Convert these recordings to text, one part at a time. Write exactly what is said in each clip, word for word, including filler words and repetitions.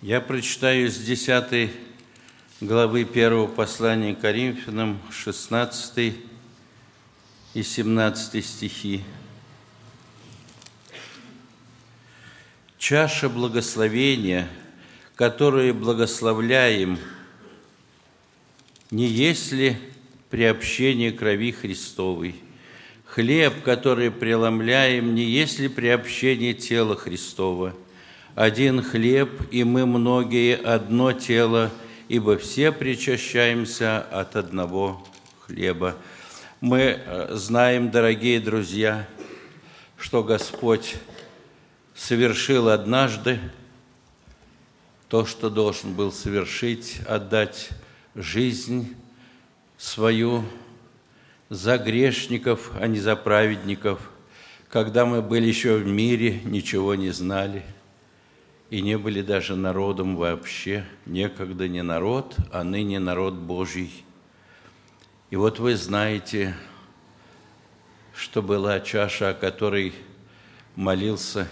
Я прочитаю с десятой главы первого послания к Коринфянам, шестнадцатый и семнадцатый стихи. «Чаша благословения, которую благословляем, не есть ли приобщение крови Христовой? Хлеб, который преломляем, не есть ли приобщение тела Христова? Один хлеб, и мы многие одно тело, ибо все причащаемся от одного хлеба». Мы знаем, дорогие друзья, что Господь совершил однажды то, что должен был совершить, отдать жизнь свою за грешников, а не за праведников, когда мы были еще в мире, ничего не знали и не были даже народом вообще, некогда не народ, а ныне народ Божий. И вот вы знаете, что была чаша, о которой молился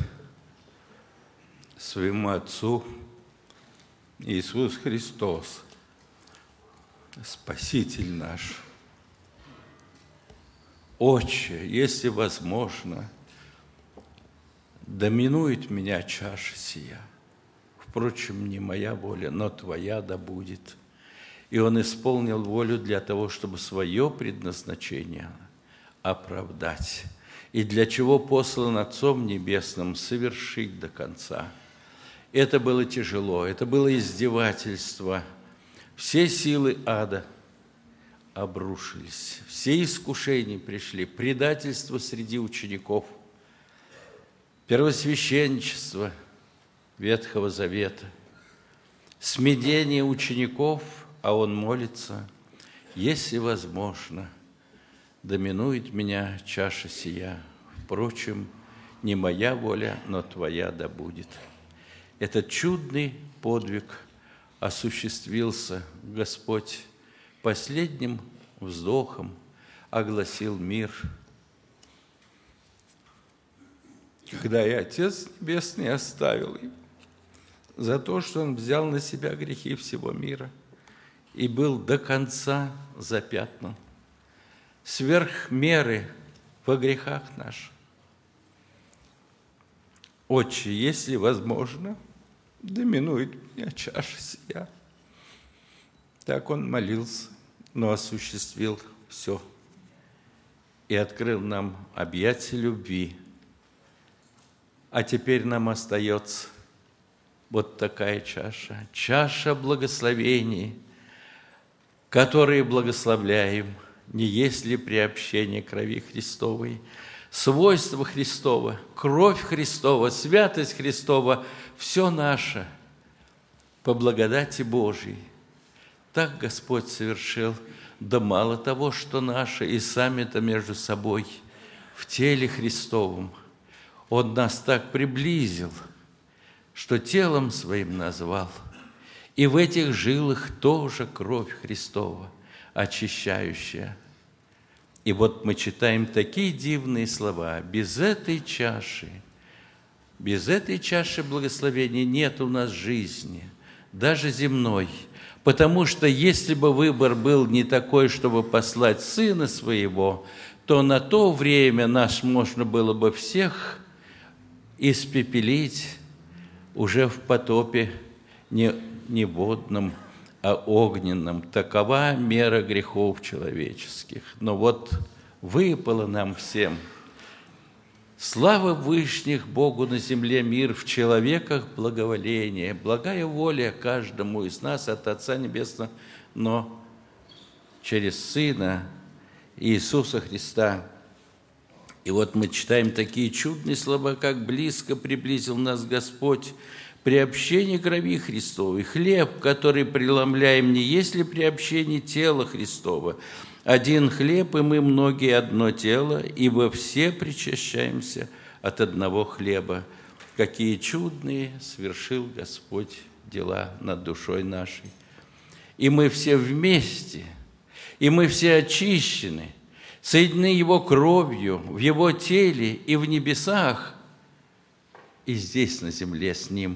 своему Отцу Иисус Христос, Спаситель наш. «Отче, если возможно, доминует меня чаша сия. Впрочем, не моя воля, но Твоя да будет». И Он исполнил волю для того, чтобы свое предназначение оправдать, и для чего послан Отцом Небесным совершить до конца. Это было тяжело, это было издевательство. Все силы ада обрушились, все искушения пришли, предательство среди учеников, первосвященничество Ветхого Завета, смирение учеников, а он молится: «Если возможно, доминует меня чаша сия, впрочем, не моя воля, но Твоя да будет». Этот чудный подвиг осуществился. Господь последним вздохом огласил мир. Когда и Отец Небесный оставил его за то, что Он взял на себя грехи всего мира и был до конца запятнан, сверх меры во грехах наших. «Отче, если возможно, доминует меня чаша сия». Так он молился, но осуществил все и открыл нам объятия любви. А теперь нам остается вот такая чаша, чаша благословений, которые благословляем, не есть ли приобщение крови Христовой, свойства Христова, кровь Христова, святость Христова, все наше по благодати Божией. Так Господь совершил, да мало того, что наше, и сами-то между собой в теле Христовом. Он нас так приблизил, что телом своим назвал, и в этих жилах тоже кровь Христова, очищающая. И вот мы читаем такие дивные слова: без этой чаши, без этой чаши благословения нет у нас жизни, даже земной. Потому что если бы выбор был не такой, чтобы послать Сына Своего, то на то время нас можно было бы всех испепелить уже в потопе не, не водном, а огненном. Такова мера грехов человеческих. Но вот выпало нам всем. Слава Вышних Богу на земле мир, в человеках благоволение, благая воля каждому из нас от Отца Небесного, но через Сына Иисуса Христа. И вот мы читаем такие чудные слова, как «близко приблизил нас Господь, приобщение крови Христовой, хлеб, который преломляем, не есть ли приобщение тела Христова? Один хлеб, и мы многие одно тело, ибо все причащаемся от одного хлеба». Какие чудные совершил Господь дела над душой нашей. И мы все вместе, и мы все очищены, соединены Его кровью в Его теле и в небесах, и здесь на земле с Ним.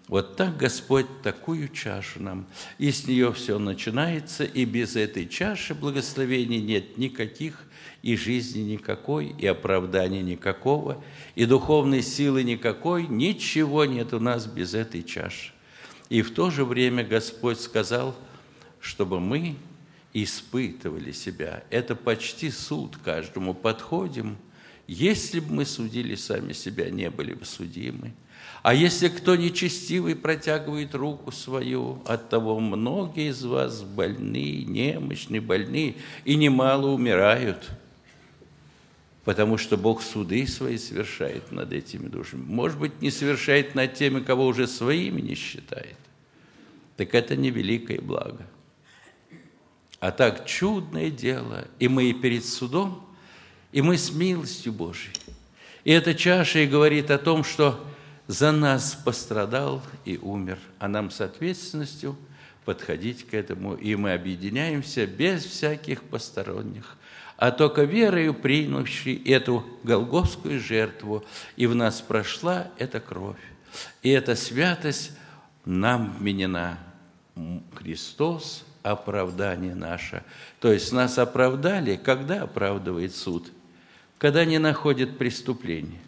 Вот так Господь такую чашу нам, и с нее все начинается, и без этой чаши благословений нет никаких, и жизни никакой, и оправдания никакого, и духовной силы никакой, ничего нет у нас без этой чаши. И в то же время Господь сказал, чтобы мы испытывали себя. Это почти суд каждому. Подходим. Если бы мы судили сами себя, не были бы судимы. А если кто нечестивый протягивает руку свою, оттого многие из вас больны, немощны, больны, и немало умирают, потому что Бог суды свои совершает над этими душами. Может быть, не совершает над теми, кого уже своими не считает. Так это не великое благо. А так чудное дело, и мы и перед судом, и мы с милостью Божией. И эта чаша и говорит о том, что за нас пострадал и умер, а нам с ответственностью подходить к этому, и мы объединяемся без всяких посторонних, а только верою принявши эту голгофскую жертву, и в нас прошла эта кровь, и эта святость нам вменена. Христос – оправдание наше. То есть нас оправдали, когда оправдывает суд? Когда не находит преступления.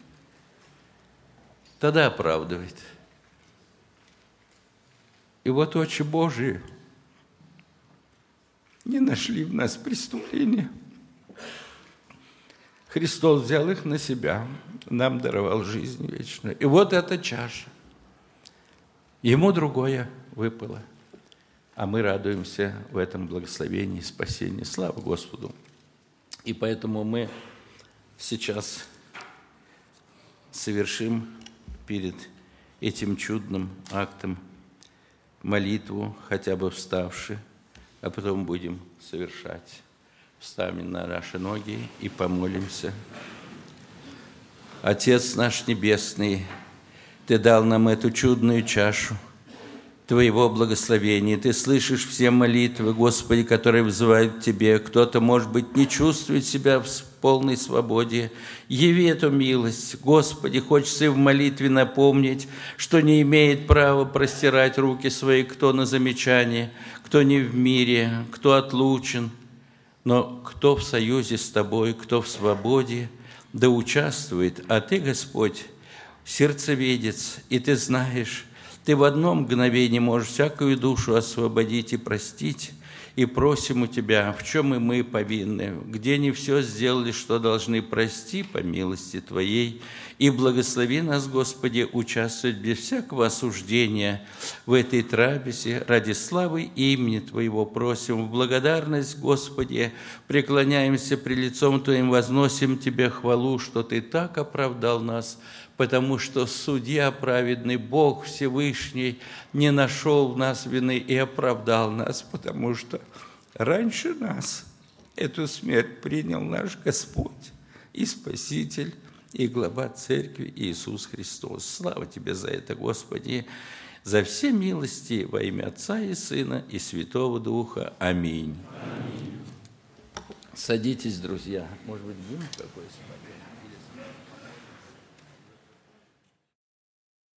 Тогда оправдывает. И вот очи Божии не нашли в нас преступления. Христос взял их на себя, нам даровал жизнь вечную. И вот эта чаша. Ему другое выпало. А мы радуемся в этом благословении и спасении. Слава Господу! И поэтому мы сейчас совершим перед этим чудным актом молитву, хотя бы вставши, а потом будем совершать. Встанем на наши ноги и помолимся. Отец наш Небесный, Ты дал нам эту чудную чашу Твоего благословения. Ты слышишь все молитвы, Господи, которые взывают к Тебе. Кто-то, может быть, не чувствует себя в полной свободе. Яви эту милость. Господи, хочется и в молитве напомнить, что не имеет права простирать руки свои, кто на замечание, кто не в мире, кто отлучен, но кто в союзе с Тобой, кто в свободе, да участвует. А Ты, Господь, сердцеведец, и Ты знаешь, Ты в одно мгновение можешь всякую душу освободить и простить, и просим у Тебя, в чем и мы повинны, где не все сделали, что должны, прости по милости Твоей, и благослови нас, Господи, участвовать без всякого осуждения в этой трапезе ради славы имени Твоего просим. В благодарность, Господи, преклоняемся пред лицом Твоим, возносим Тебе хвалу, что Ты так оправдал нас, потому что судья праведный, Бог Всевышний, не нашел в нас вины и оправдал нас, потому что раньше нас эту смерть принял наш Господь и Спаситель, и глава Церкви Иисус Христос. Слава Тебе за это, Господи, за все милости во имя Отца и Сына и Святого Духа. Аминь. Аминь. Садитесь, друзья. Может быть, будем какой-то смотреть?